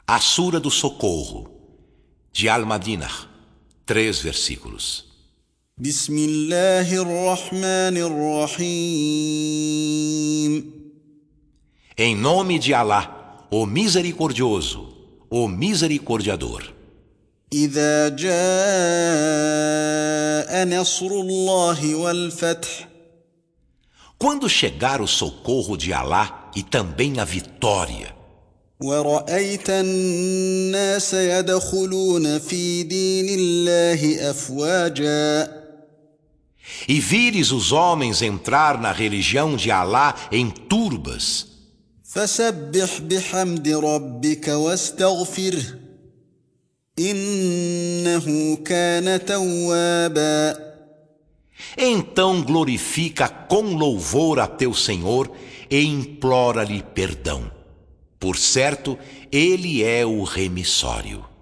A Sura do Socorro, de Al-Madinah, 3 versículos. بسم الله الرحمن الرحيم. Em nome de Alá, o Misericordioso, o Misericordiador. إذا جاء نصر الله والفتح. Quando chegar o socorro de Alá e também a vitória, ورأيت الناس يدخلون في دين الله أفواجا. e vires os homens entrar na religião de Alá em turbas, فسبح بحمد ربك واستغفره إنه كان توابا. então glorifica com louvor a teu Senhor e implora-lhe perdão. Por certo, Ele é o remissório.